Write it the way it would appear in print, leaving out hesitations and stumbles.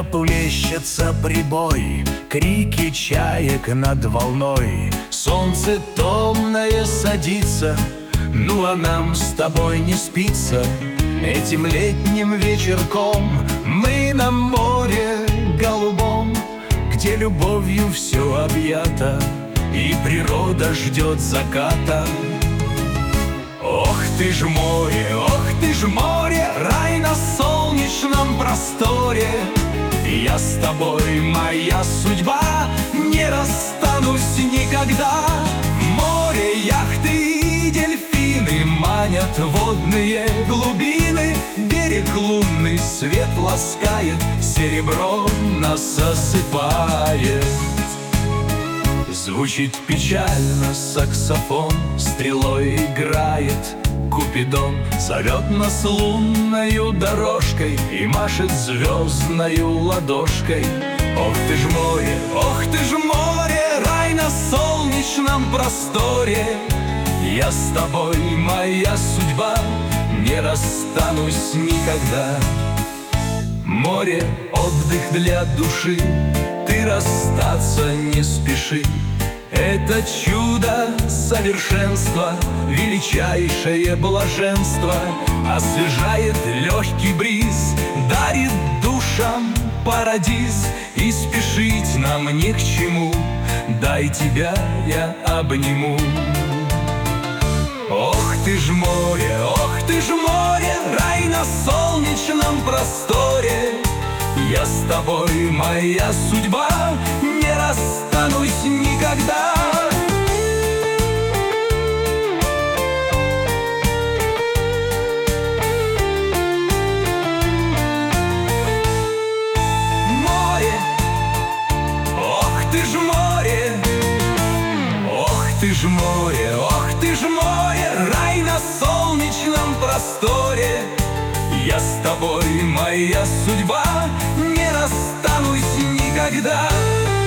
Тихо плещется прибой, крики чаек над волной. Солнце томное садится, ну а нам с тобой не спится. Этим летним вечерком мы на море голубом, где любовью все объято и природа ждет заката. Ох ты ж море, ох ты ж море, рай на солнечном просторе. Я с тобой, моя судьба, не расстанусь никогда. Море, яхты и дельфины манят водные глубины. Берег лунный свет ласкает, серебром нас осыпает. Звучит печально саксофон, стрелой играет Купидон. Зовет нас лунною дорожкой и машет звездною ладошкой. Ох ты ж море, ох ты ж море, рай на солнечном просторе. Я с тобой, моя судьба, не расстанусь никогда. Море — отдых для души, ты расстаться не спеши. Это чудо совершенства, величайшее блаженство. Освежает легкий бриз, дарит душам парадиз. И спешить нам ни к чему, дай тебя я обниму. Ох ты ж море, ох ты ж море, рай на солнечном просторе. Я с тобой, моя судьба, не расстанусь никогда. Море, ох ты ж море, ох ты ж море, ох ты ж море, рай на солнечном просторе. Я с тобой, моя судьба, не расстанусь никогда.